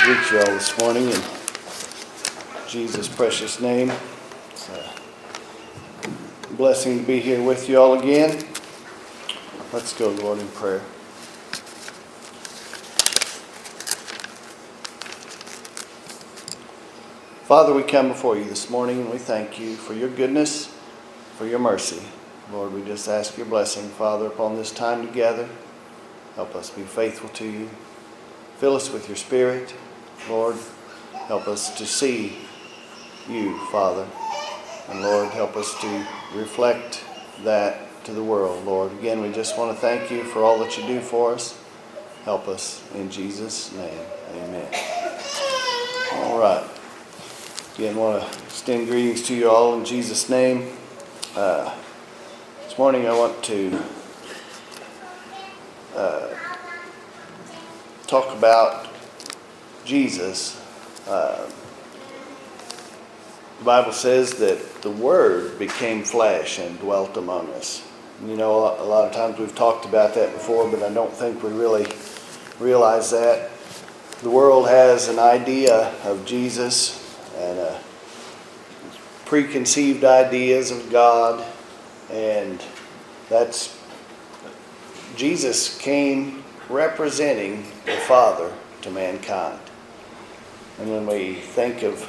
greet you all this morning in Jesus' precious name. It's a blessing to be here with you all again. Let's go, Lord, in prayer. Father, we come before you this morning and we thank you for your goodness, for your mercy. Lord, we just ask your blessing, Father, upon this time together. Help us be faithful to you. Fill us with your Spirit. Lord, help us to see you, Father. And Lord, help us to reflect that to the world, Lord. Again, we just want to thank you for all that you do for us. Help us in Jesus' name. Amen. All right. Again, I want to extend greetings to you all in Jesus' name. This morning I want to talk about Jesus. The Bible says that the Word became flesh and dwelt among us. You know, a lot of times we've talked about that before, but I don't think we really realize that. The world has an idea of Jesus and preconceived ideas of God, and that's Jesus came representing the Father to mankind. And when we think of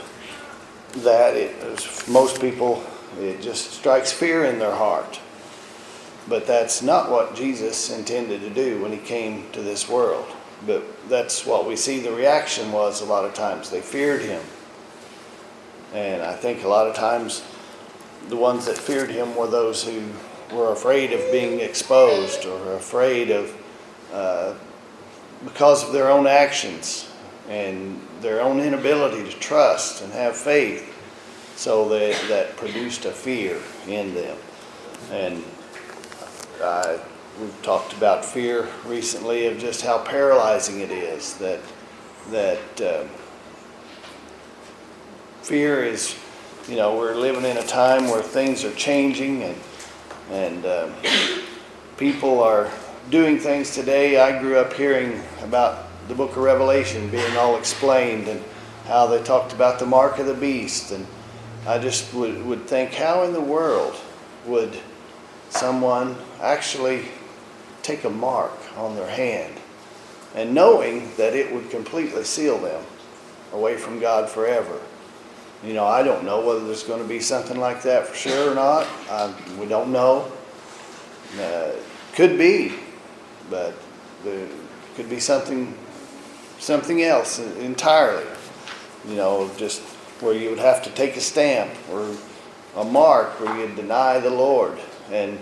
that, most people, it just strikes fear in their heart. But that's not what Jesus intended to do when he came to this world. But that's what we see the reaction was a lot of times. They feared him. And I think a lot of times the ones that feared him were those who were afraid of being exposed or afraid of because of their own actions and their own inability to trust and have faith. So that produced a fear in them. And we've talked about fear recently, of just how paralyzing it is. That fear is, you know, we're living in a time where things are changing and people are doing things today. I grew up hearing about the book of Revelation being all explained and how they talked about the mark of the beast. And I just would think, how in the world would someone actually take a mark on their hand and knowing that it would completely seal them away from God forever? You know, I don't know whether there's going to be something like that for sure or not. We don't know. Could be, but there could be something else entirely. You know, just where you would have to take a stamp or a mark where you'd deny the Lord. And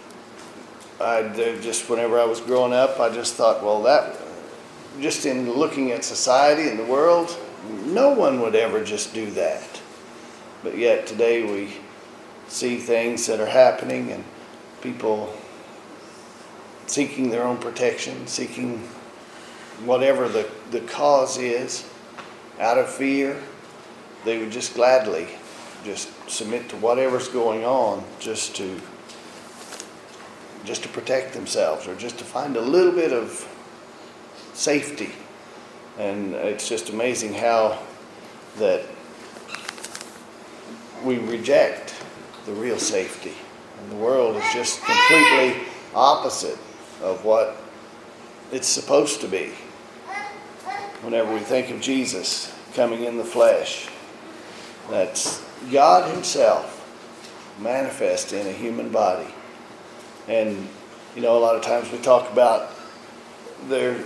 just whenever I was growing up, I just thought, well, that just in looking at society and the world, no one would ever just do that. But yet today we see things that are happening and people seeking their own protection, seeking whatever the cause is, out of fear. They would just gladly just submit to whatever's going on just to protect themselves or just to find a little bit of safety. And it's just amazing how that we reject the real safety. And the world is just completely opposite of what it's supposed to be. Whenever we think of Jesus coming in the flesh, that's God himself manifest in a human body. And, you know, a lot of times we talk about the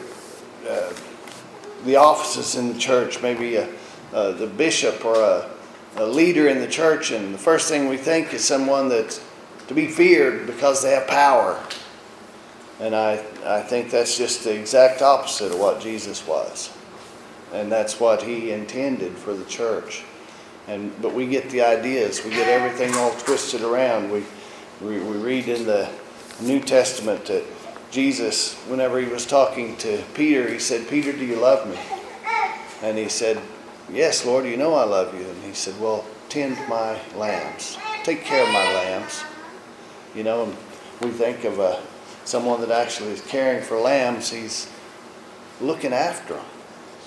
offices in the church, maybe the bishop or a leader in the church, and the first thing we think is someone that's to be feared because they have power. And I think that's just the exact opposite of what Jesus was. And that's what he intended for the church. But we get the ideas, we get everything all twisted around. We read in the New Testament that Jesus, whenever he was talking to Peter, he said, "Peter, do you love me?" And he said, "Yes, Lord, you know I love you." And he said, "Well, tend my lambs. Take care of my lambs." You know, and we think of someone that actually is caring for lambs. He's looking after them,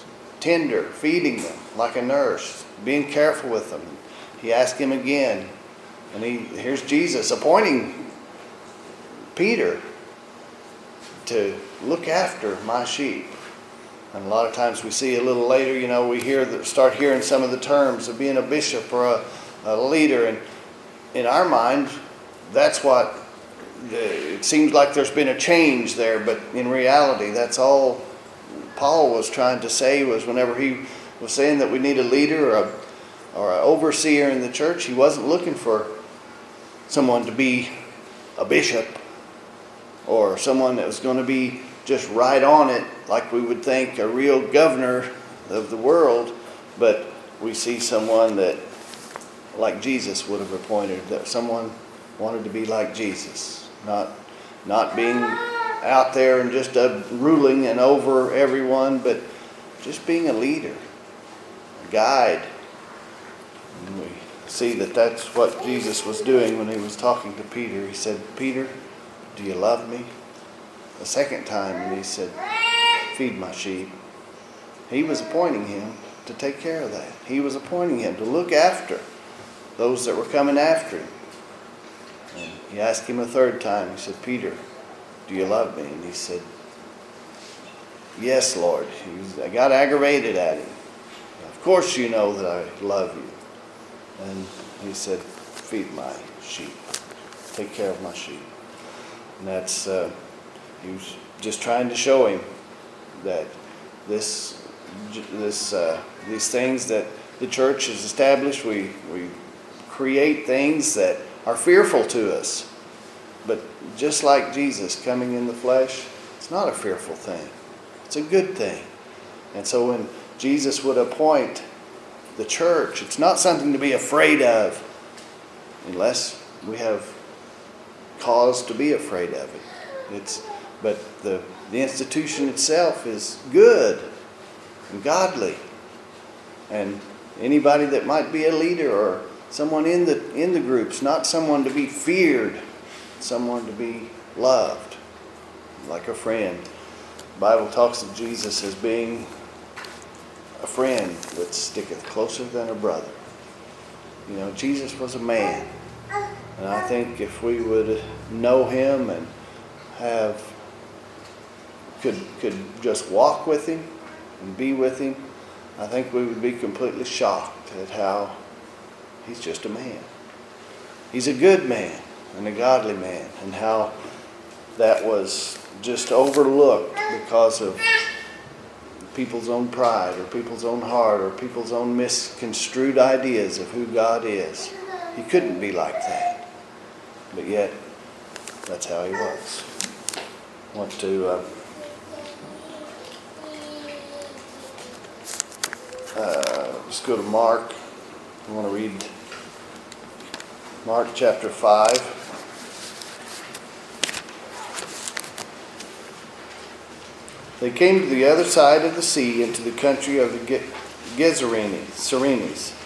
tender, feeding them like a nurse, being careful with them. He asked him again, and here's Jesus appointing Peter to look after my sheep. And a lot of times we see a little later, we start hearing some of the terms of being a bishop or a leader. And in our mind, that's what, it seems like there's been a change there. But in reality, that's all Paul was trying to say, was whenever he was saying that we need a leader or an overseer in the church, he wasn't looking for someone to be a bishop or someone that was going to be just right on it, like we would think a real governor of the world. But we see someone that, like Jesus would have appointed, that someone wanted to be like Jesus, not being out there and just ruling and over everyone, but just being a leader, a guide. And we see that that's what Jesus was doing when he was talking to Peter. He said, "Peter, do you love me?" The second time, and he said, "Feed my sheep." He was appointing him to take care of that. He was appointing him to look after those that were coming after him. And he asked him a third time. He said, "Peter, do you love me?" And he said, "Yes, Lord." I got aggravated at him. "Of course you know that I love you." And he said, "Feed my sheep. Take care of my sheep." And that's, he was just trying to show him that these things that the church has established, we create things that are fearful to us. But just like Jesus coming in the flesh, it's not a fearful thing. It's a good thing. And so when Jesus would appoint the church, it's not something to be afraid of, unless we have cause to be afraid of it. But the institution itself is good and godly. And anybody that might be a leader or someone in the groups, not someone to be feared, someone to be loved, like a friend. The Bible talks of Jesus as being a friend that sticketh closer than a brother. Jesus was a man. And I think if we would know him and could just walk with him and be with him, I think we would be completely shocked at how he's just a man. He's a good man and a godly man, and how that was just overlooked because of people's own pride or people's own heart or people's own misconstrued ideas of who God is. He couldn't be like that. But yet, that's how he was. I want to just go to Mark. I want to read Mark chapter 5. They came to the other side of the sea into the country of the Gerasenes.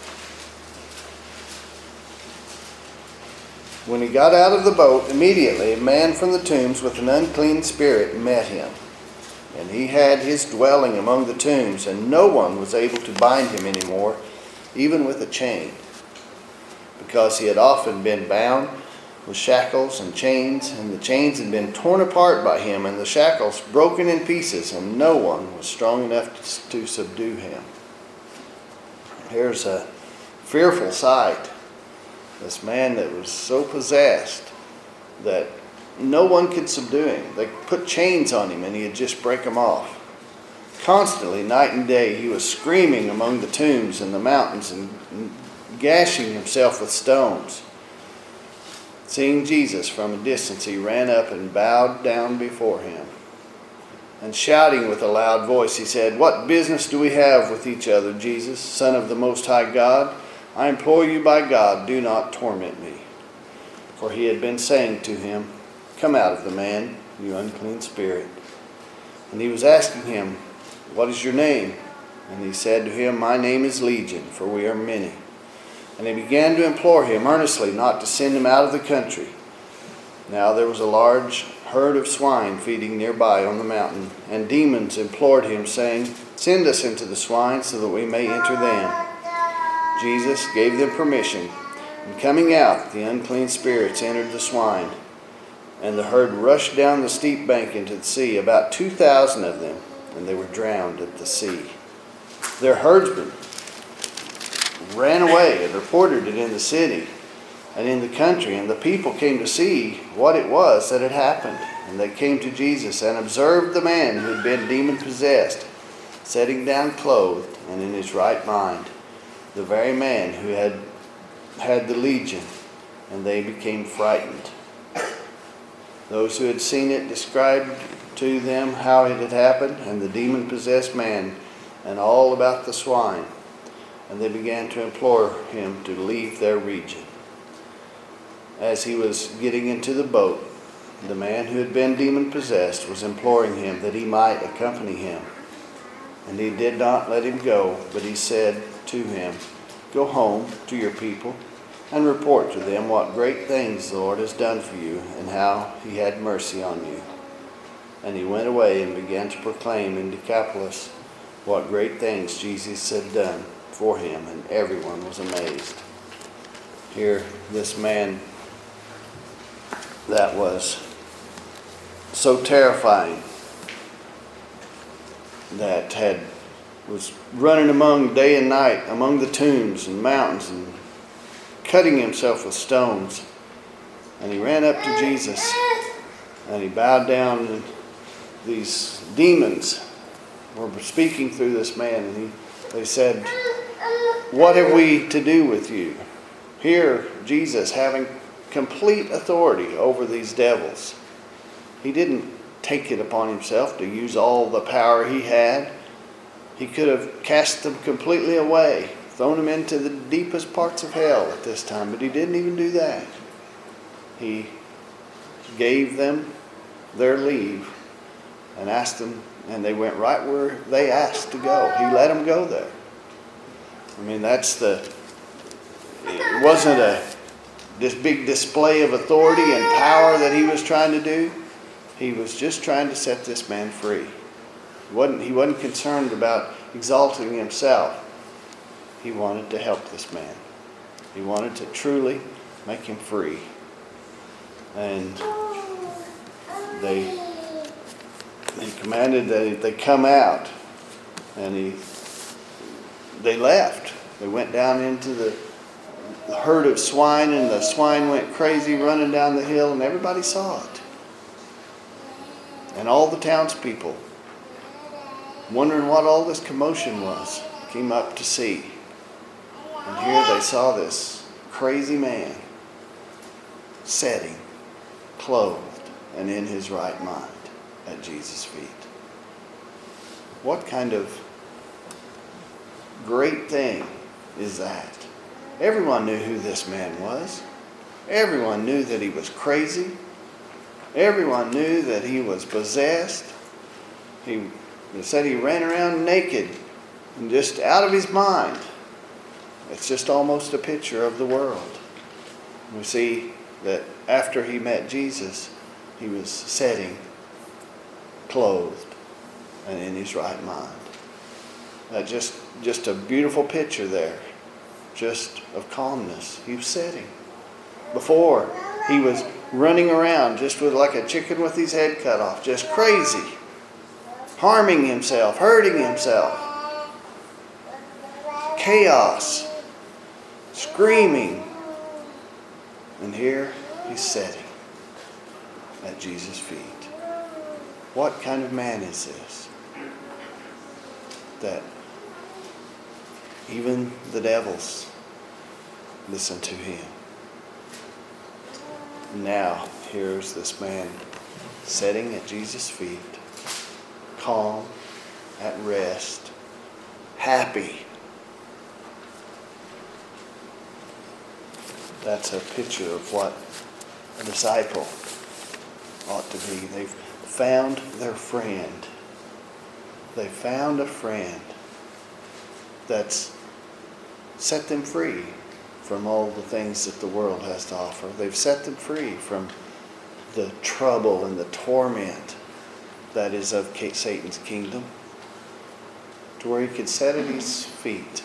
When he got out of the boat, immediately a man from the tombs with an unclean spirit met him. And he had his dwelling among the tombs, and no one was able to bind him anymore, even with a chain, because he had often been bound with shackles and chains, and the chains had been torn apart by him, and the shackles broken in pieces, and no one was strong enough to subdue him. Here's a fearful sight. This man that was so possessed that no one could subdue him. They put chains on him and he'd just break them off. Constantly, night and day, he was screaming among the tombs and the mountains and gashing himself with stones. Seeing Jesus from a distance, he ran up and bowed down before him. And shouting with a loud voice, he said, "What business do we have with each other, Jesus, Son of the Most High God? I implore you by God, do not torment me." For he had been saying to him, "Come out of the man, you unclean spirit." And he was asking him, "What is your name?" And he said to him, "My name is Legion, for we are many." And he began to implore him earnestly not to send him out of the country. Now there was a large herd of swine feeding nearby on the mountain, and demons implored him, saying, "Send us into the swine so that we may enter them." Jesus gave them permission, and coming out, the unclean spirits entered the swine, and the herd rushed down the steep bank into the sea, about 2,000 of them, and they were drowned at the sea. Their herdsmen ran away and reported it in the city and in the country, and the people came to see what it was that had happened. And they came to Jesus and observed the man who had been demon-possessed, sitting down clothed and in his right mind, the very man who had the legion, and they became frightened. Those who had seen it described to them how it had happened, and the demon-possessed man, and all about the swine. And they began to implore him to leave their region. As he was getting into the boat, the man who had been demon-possessed was imploring him that he might accompany him. And he did not let him go, but he said to him, "Go home to your people and report to them what great things the Lord has done for you and how he had mercy on you." And he went away and began to proclaim in Decapolis what great things Jesus had done for him, and everyone was amazed. Here, this man that was so terrifying, that was running among day and night among the tombs and mountains and cutting himself with stones, and he ran up to Jesus and he bowed down, and these demons were speaking through this man, and they said, "What have we to do with you?" Here, Jesus, having complete authority over these devils, he didn't take it upon himself to use all the power he had. He could have cast them completely away, thrown them into the deepest parts of hell at this time, but he didn't even do that. He gave them their leave and asked them, and they went right where they asked to go. He let them go there. I mean, it wasn't this big display of authority and power that he was trying to do. He was just trying to set this man free. He wasn't concerned about exalting himself. He wanted to help this man. He wanted to truly make him free. And they commanded that they come out, and they left. They went down into the herd of swine, and the swine went crazy running down the hill, and everybody saw it. And all the townspeople, wondering what all this commotion was, came up to see. And here they saw this crazy man sitting, clothed, and in his right mind at Jesus' feet. What kind of great thing is that? Everyone knew who this man was. Everyone knew that he was crazy. Everyone knew that he was possessed. They said he ran around naked and just out of his mind. It's just almost a picture of the world. We see that after he met Jesus, he was sitting, clothed, and in his right mind. Just a beautiful picture there, just of calmness. He was sitting. Before, he was running around just with like a chicken with his head cut off, just crazy, harming himself, hurting himself, chaos, screaming. And here he's sitting at Jesus' feet. What kind of man is this? That even the devils listen to him. Now, here's this man sitting at Jesus' feet, calm, at rest, happy. That's a picture of what a disciple ought to be. They've found their friend. They found a friend that's set them free from all the things that the world has to offer. They've set them free from the trouble and the torment that is of Satan's kingdom, to where he could sit at his feet,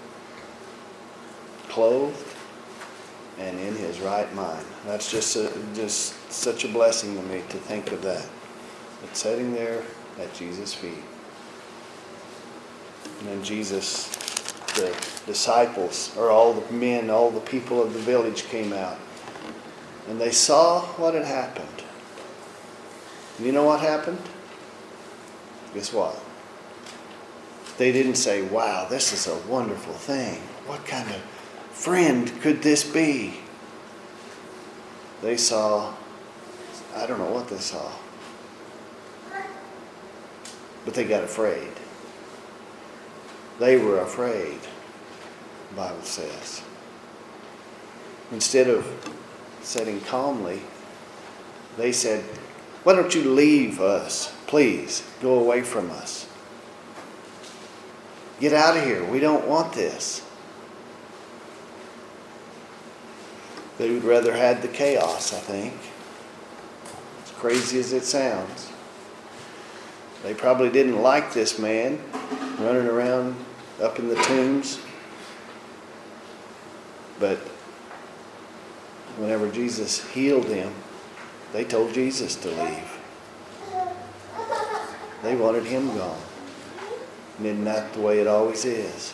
clothed and in his right mind. That's just such a blessing to me to think of that. But sitting there at Jesus' feet. And then Jesus, the disciples, or all the men, all the people of the village came out. And they saw what had happened. You know what happened? Guess what? They didn't say, wow, this is a wonderful thing. What kind of friend could this be? They saw, I don't know what they saw. But they got afraid. They were afraid, the Bible says. Instead of sitting calmly, they said, why don't you leave us? Please, go away from us. Get out of here. We don't want this. They would rather had the chaos, I think. As crazy as it sounds. They probably didn't like this man running around up in the tombs. But whenever Jesus healed him, they told Jesus to leave. They wanted him gone. And isn't that the way it always is?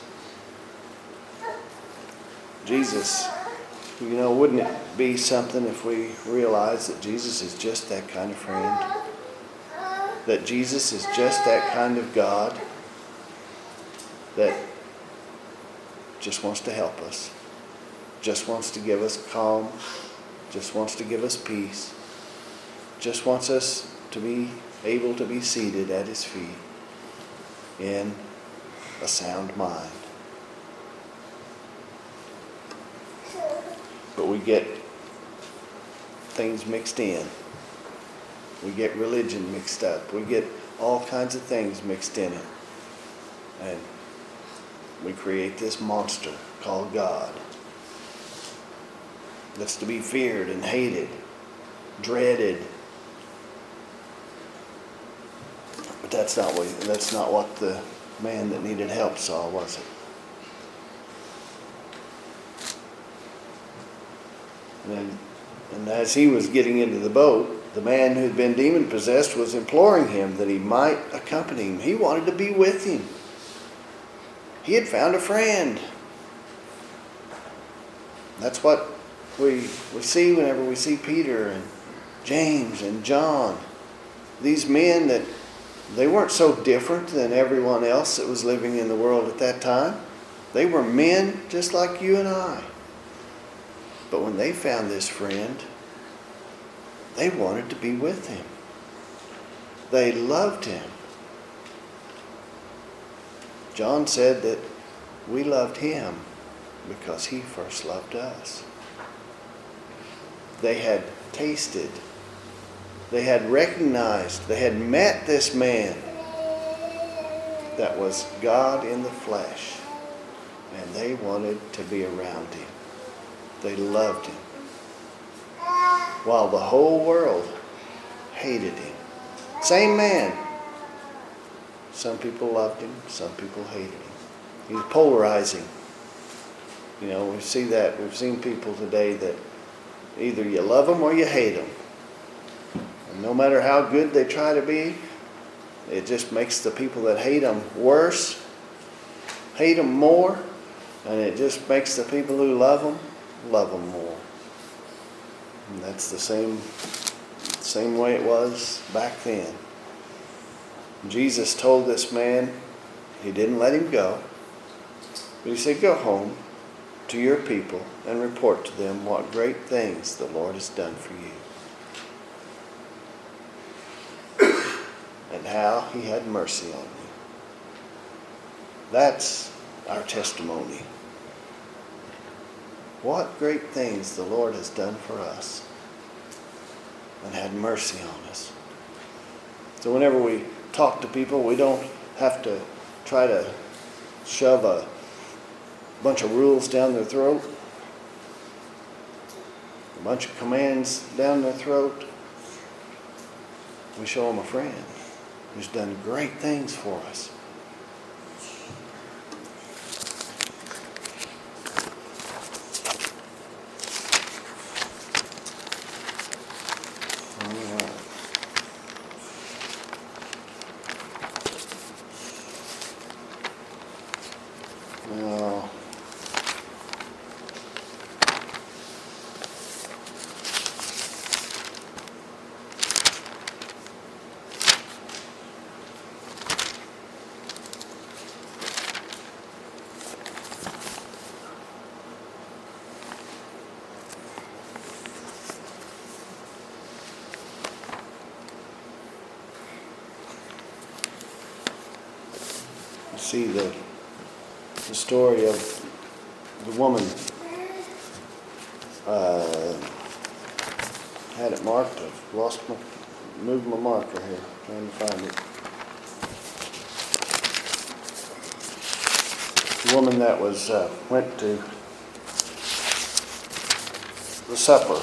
Jesus, wouldn't it be something if we realized that Jesus is just that kind of friend? That Jesus is just that kind of God that just wants to help us, just wants to give us calm, just wants to give us peace, just wants us to be able to be seated at his feet in a sound mind. But we get things mixed in. We get religion mixed up. We get all kinds of things mixed in it. And we create this monster called God that's to be feared and hated, dreaded. But that's not what the man that needed help saw, was it? And as he was getting into the boat, the man who had been demon-possessed was imploring him that he might accompany him. He wanted to be with him. He had found a friend. That's what we see whenever we see Peter and James and John. These men that they weren't so different than everyone else that was living in the world at that time. They were men just like you and I. But when they found this friend, they wanted to be with him. They loved him. John said that we loved him because he first loved us. They had tasted, they had recognized, they had met this man that was God in the flesh, and they wanted to be around him. They loved him. While the whole world hated him. Same man. Some people loved him, some people hated him. He was polarizing. We see that. We've seen people today that either you love them or you hate them. And no matter how good they try to be, it just makes the people that hate them worse, hate them more, and it just makes the people who love them more. And that's the same way it was back then. Jesus told this man, he didn't let him go, but he said, go home to your people and report to them what great things the Lord has done for you. And how he had mercy on you. That's our testimony. What great things the Lord has done for us and had mercy on us. So whenever we talk to people, we don't have to try to shove a bunch of rules down their throat, a bunch of commands down their throat. we show them a friend who's done great things for us. All right. Now, you see the story of the woman. Had it marked. I've moved my marker here, trying to find it. The woman that went to the supper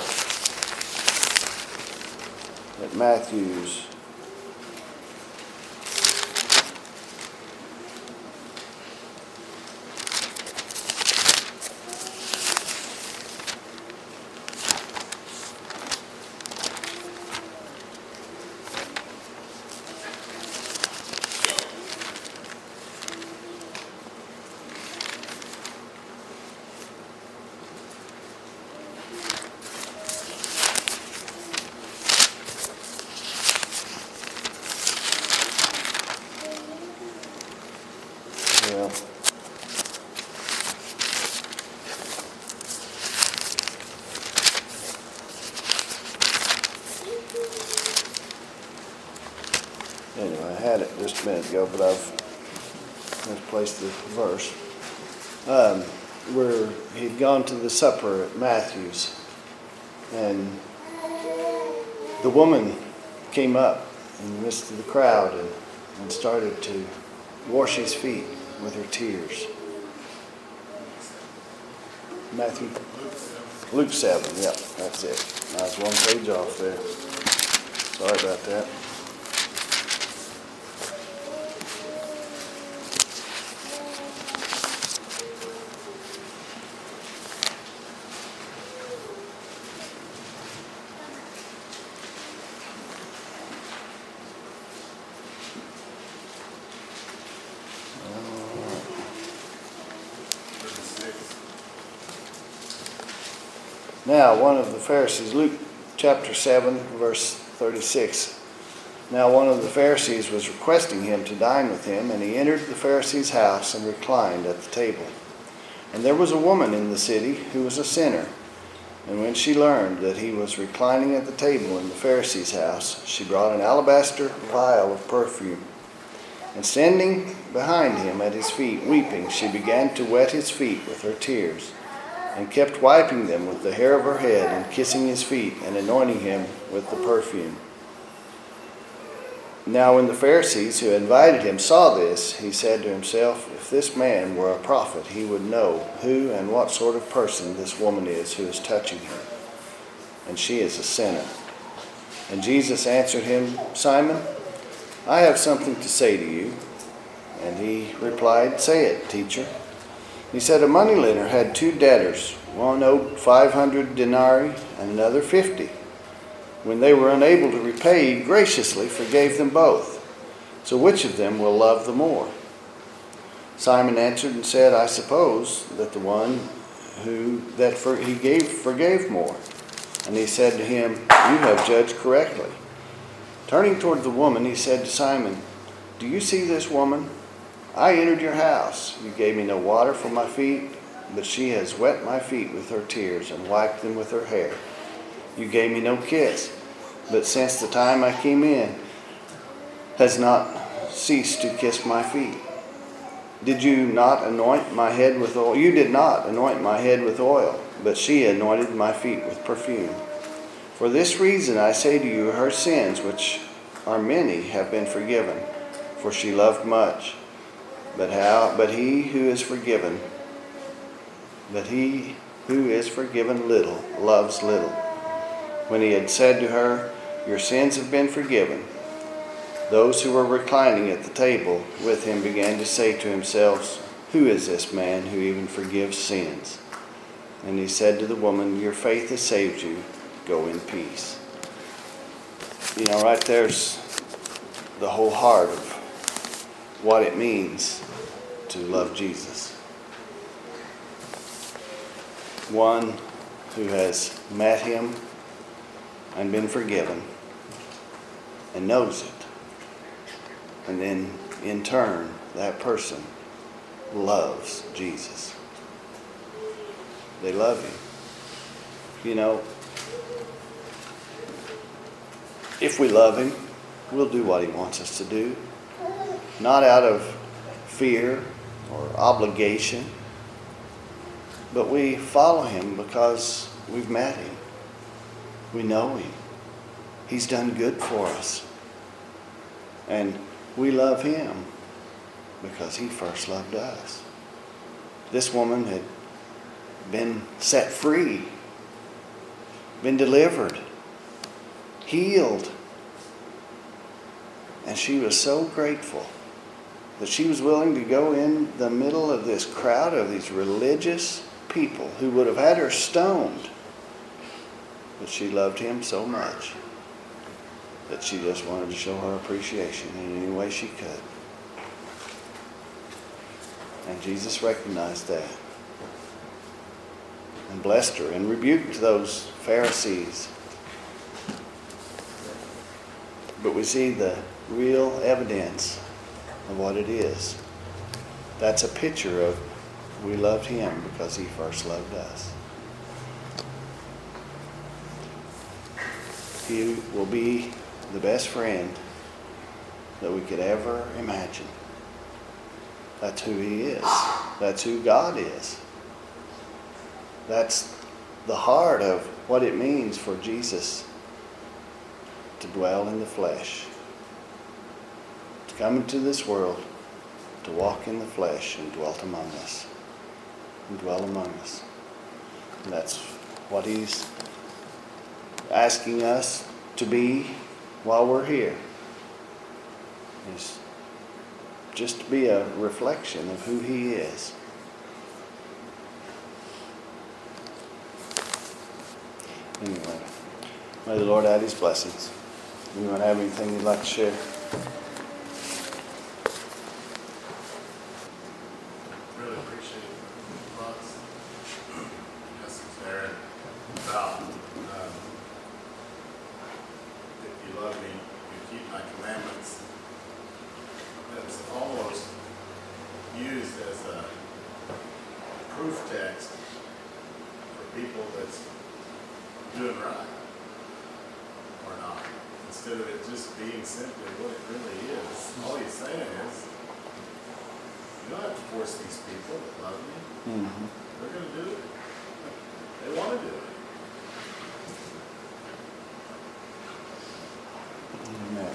at Matthew's. Yeah. Anyway, I had it just a minute ago, but I've misplaced the verse. Where he'd gone to the supper at Matthew's, and the woman came up in the midst of the crowd and started to wash his feet with her tears. Luke 7, yep, that's it. I was one page off there. Sorry about that. Now, one of the Pharisees, Luke chapter 7, verse 36. Now, one of the Pharisees was requesting him to dine with him, and he entered the Pharisee's house and reclined at the table. And there was a woman in the city who was a sinner. And when she learned that he was reclining at the table in the Pharisee's house, she brought an alabaster vial of perfume. And standing behind him at his feet, weeping, she began to wet his feet with her tears, and kept wiping them with the hair of her head, and kissing his feet, and anointing him with the perfume. Now when the Pharisees who had invited him saw this, he said to himself, if this man were a prophet, he would know who and what sort of person this woman is who is touching him, and she is a sinner. And Jesus answered him, Simon, I have something to say to you. And he replied, say it, teacher. He said, a moneylender had 2 debtors. One owed 500 denarii and another 50. When they were unable to repay, he graciously forgave them both. So which of them will love the more? Simon answered and said, I suppose that the one he forgave more. And he said to him, you have judged correctly. Turning toward the woman, he said to Simon, do you see this woman? I entered your house. You gave me no water for my feet, but she has wet my feet with her tears and wiped them with her hair. You gave me no kiss, but since the time I came in, has not ceased to kiss my feet. Did you not anoint my head with oil? You did not anoint my head with oil, but she anointed my feet with perfume. For this reason I say to you, her sins, which are many, have been forgiven, for she loved much. But he who is forgiven little loves little. When he had said to her, your sins have been forgiven, Those who were reclining at the table with him began to say to themselves, "Who is this man who even forgives sins?" And he said to the woman, "Your faith has saved you. Go in peace." You know, right there's the whole heart of what it means to love Jesus. One who has met him and been forgiven and knows it. And then in turn, that person loves Jesus. They love him. You know, if we love him, we'll do what he wants us to do. Not out of fear or obligation, but we follow him because we've met him. We know him. He's done good for us. And we love him because he first loved us. This woman had been set free, been delivered, healed. And she was so grateful that she was willing to go in the middle of this crowd of these religious people who would have had her stoned. But she loved him so much that she just wanted to show her appreciation in any way she could. And Jesus recognized that and blessed her and rebuked those Pharisees. But we see the real evidence of what it is. That's a picture of we loved him because he first loved us. He will be the best friend that we could ever imagine. That's who he is. That's who God is. That's the heart of what it means for Jesus to dwell in the flesh, to come into this world, to walk in the flesh and dwell among us. And dwell among us. And that's what he's asking us to be while we're here. Is just to be a reflection of who he is. Anyway, may the Lord add his blessings. Anyone have anything you'd like to share? Really appreciate Buck's message there about if you love me, you keep my commandments. That's almost used as a proof text for people that's doing right or not. Instead of it just being simply what it really is. All he's saying is, you don't have to force these people that love you. Mm-hmm. They're going to do it. They want to do it. Amen.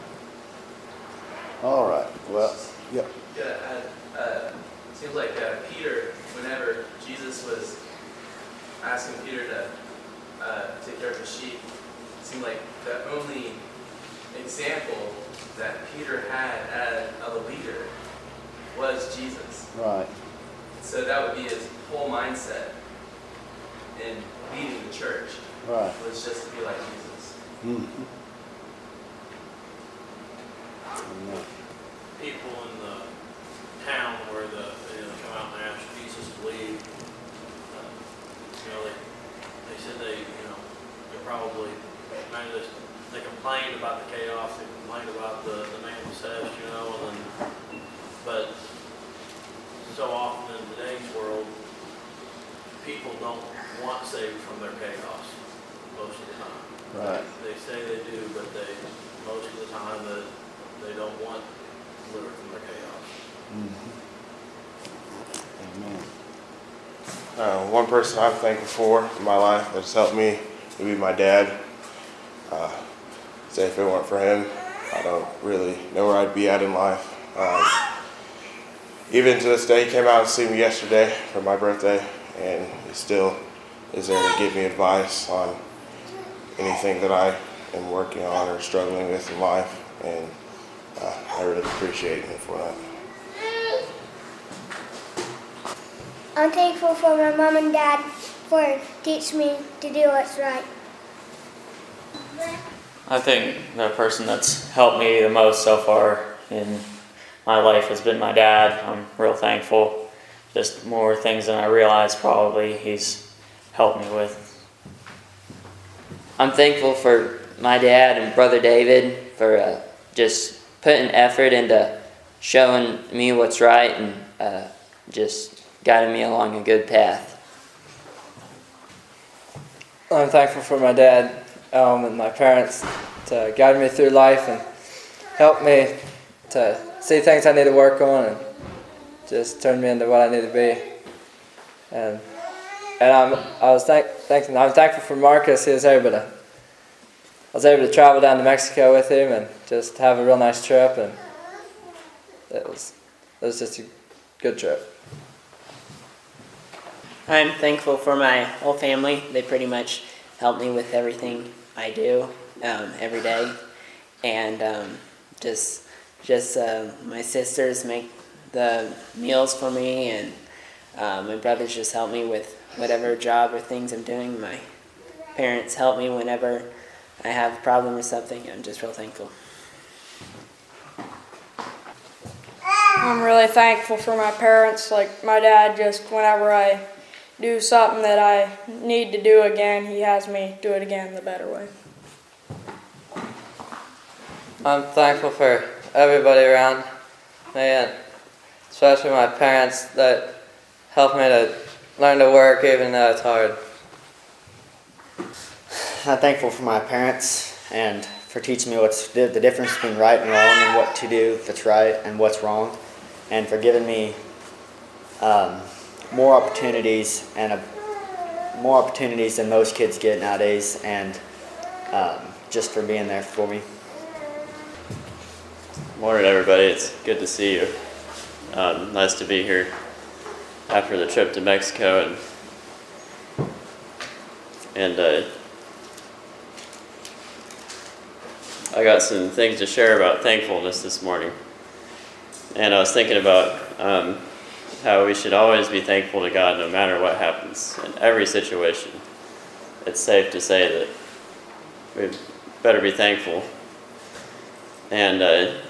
All right. Well, yep. Yeah, it seems like Peter, whenever Jesus was asking Peter to take care of the sheep, it seemed like the only example that Peter had of a leader was Jesus. Right. So that would be his whole mindset in leading the church, Right. was just to be like Jesus. Mm-hmm. Amen. People in the town where they come out and ask Jesus to leave. They said they probably they complained about the chaos, they complained about the man possessed, but so often in today's world, people don't want saved from their chaos most of the time. Right. They say they do, but most of the time that they don't want delivered from their chaos. Mm-hmm. Amen. One person I'm thankful for in my life that's helped me would be my dad. Say if it weren't for him, I don't really know where I'd be at in life. Even to this day, he came out to see me yesterday for my birthday, and he still is there to give me advice on anything that I am working on or struggling with in life. And I really appreciate him for that. I'm thankful for my mom and dad for teaching me to do what's right. I think the person that's helped me the most so far in my life has been my dad. I'm real thankful. Just more things than I realized probably he's helped me with. I'm thankful for my dad and brother David for just putting effort into showing me what's right and just guiding me along a good path. I'm thankful for my dad and my parents to guide me through life and help me to see things I need to work on and just turn me into what I need to be. And I'm thankful for Marcus. I was able to travel down to Mexico with him and just have a real nice trip, and it was just a good trip. I'm thankful for my whole family. They pretty much help me with everything I do every day, and just my sisters make the meals for me, and my brothers just help me with whatever job or things I'm doing. My parents help me whenever I have a problem or something. I'm just real thankful. I'm really thankful for my parents. Like my dad, just whenever I do something that I need to do again, he has me do it again the better way. I'm thankful for everybody around me, and especially my parents that help me to learn to work even though it's hard. I'm thankful for my parents and for teaching me what's the difference between right and wrong and what to do that's right and what's wrong, and for giving me more opportunities than most kids get nowadays, and just for being there for me. Morning, everybody. It's good to see you. Nice to be here after the trip to Mexico, and I got some things to share about thankfulness this morning. And I was thinking about how we should always be thankful to God no matter what happens in every situation. It's safe to say that we better be thankful. And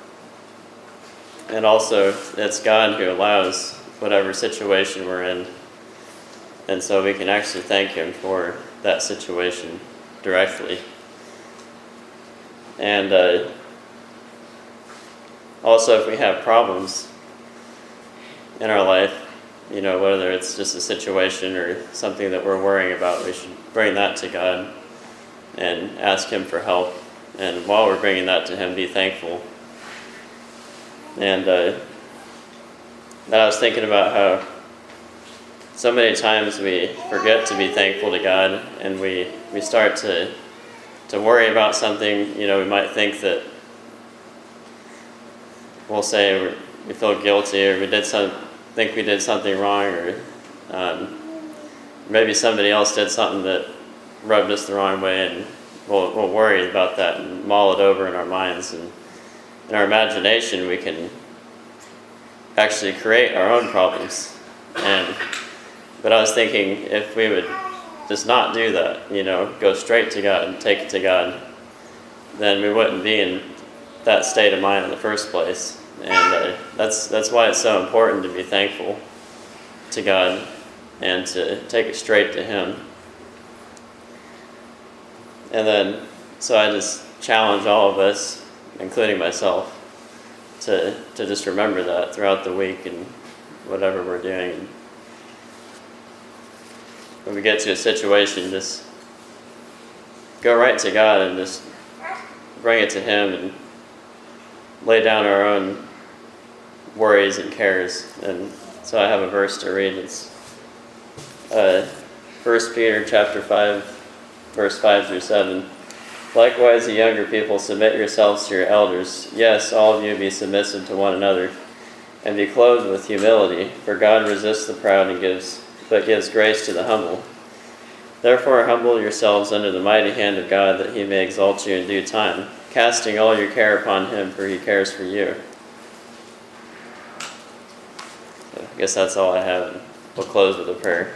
also, it's God who allows whatever situation we're in. And so we can actually thank Him for that situation directly. And also, if we have problems in our life, you know, whether it's just a situation or something that we're worrying about, we should bring that to God and ask Him for help. And while we're bringing that to Him, be thankful. And then I was thinking about how so many times we forget to be thankful to God, and we start to worry about something. You know, we might think that we'll say we feel guilty, or think we did something wrong, or maybe somebody else did something that rubbed us the wrong way, and we'll worry about that and mull it over in our minds. And in our imagination, we can actually create our own problems. But I was thinking, if we would just not do that, you know, go straight to God and take it to God, then we wouldn't be in that state of mind in the first place. And that's why it's so important to be thankful to God and to take it straight to Him. And then, so I just challenge all of us, including myself, to just remember that throughout the week and whatever we're doing. When we get to a situation, just go right to God and just bring it to Him and lay down our own worries and cares. And so I have a verse to read. It's 1 Peter chapter 5, verse 5 through 7. Likewise, you younger people, submit yourselves to your elders. Yes, all of you be submissive to one another, and be clothed with humility, for God resists the proud and gives grace to the humble. Therefore humble yourselves under the mighty hand of God, that He may exalt you in due time, casting all your care upon him, for he cares for you. So I guess that's all I have. We'll close with a prayer.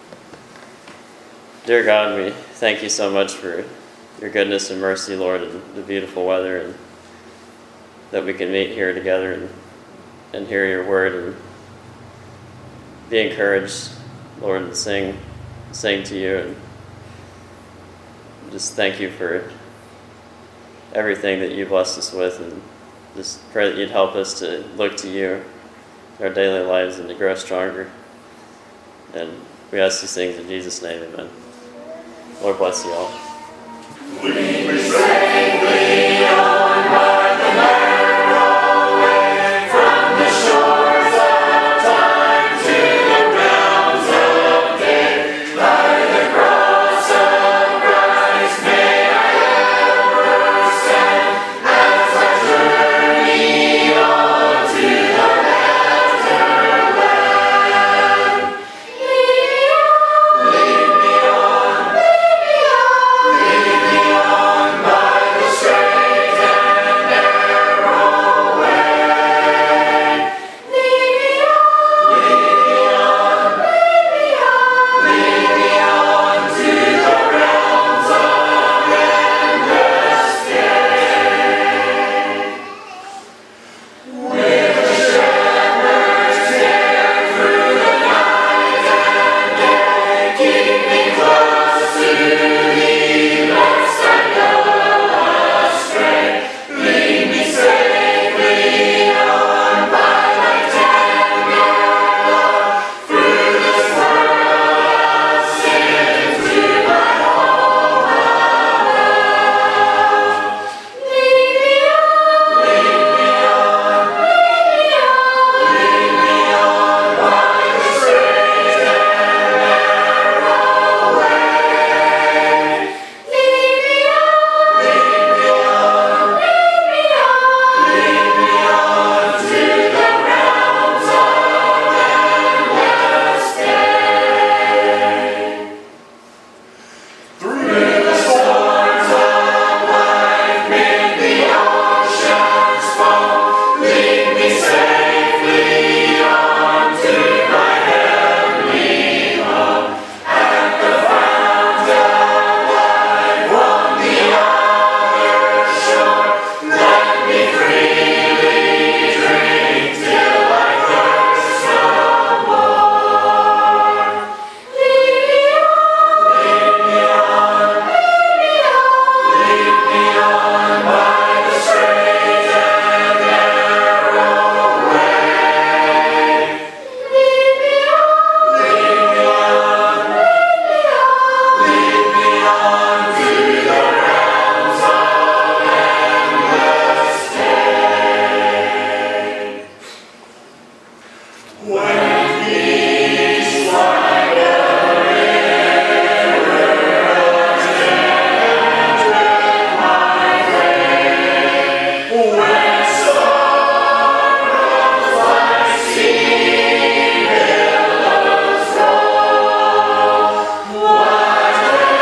Dear God, we thank you so much for your goodness and mercy, Lord, and the beautiful weather, and that we can meet here together and hear your word and be encouraged, Lord, and sing to you. And just thank you for everything that you blessed us with, and just pray that you'd help us to look to you in our daily lives and to grow stronger. And we ask these things in Jesus' name, amen. Lord bless you all. We safely on by the narrow way, from the shores of time to the realms of day. By the cross of Christ may I ever stand, as I journey on to the better land. Lead me on, by the straight and narrow way. Lead me on to the realms of endless day. With the shepherd's care through the night and day, keep me close to thee, lest I go astray. Lead me safely on by thy tender love, through this world of sin to my home above. Lead me on by the straight and narrow way. Lead me on to the realms of endless day. Through the storms of life, mid the ocean's foam, lead me safely on to my heavenly home. At the fount of life on the other shore, let me freely drink till I thirst no more. Lead me on by the straight and narrow way. Lead me on to the realms of endless day. When peace like a river attends my way, when sorrows like sea billows roll, whatever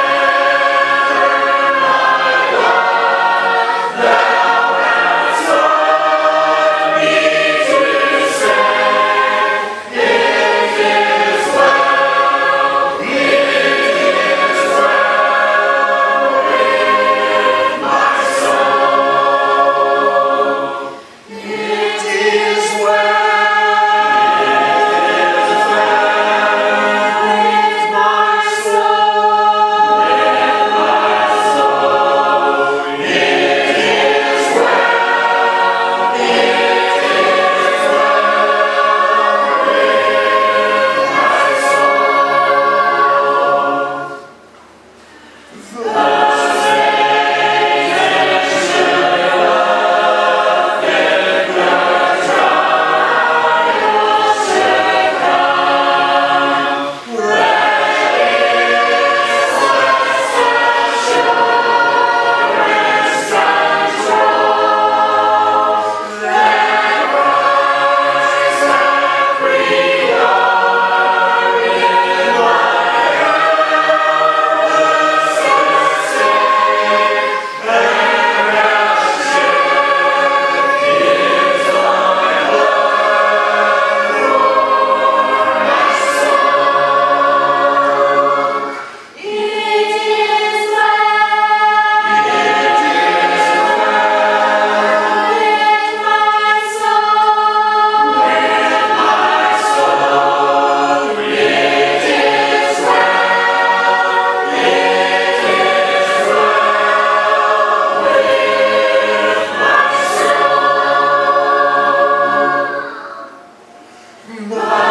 my lot thou hast taught me to say, Bye.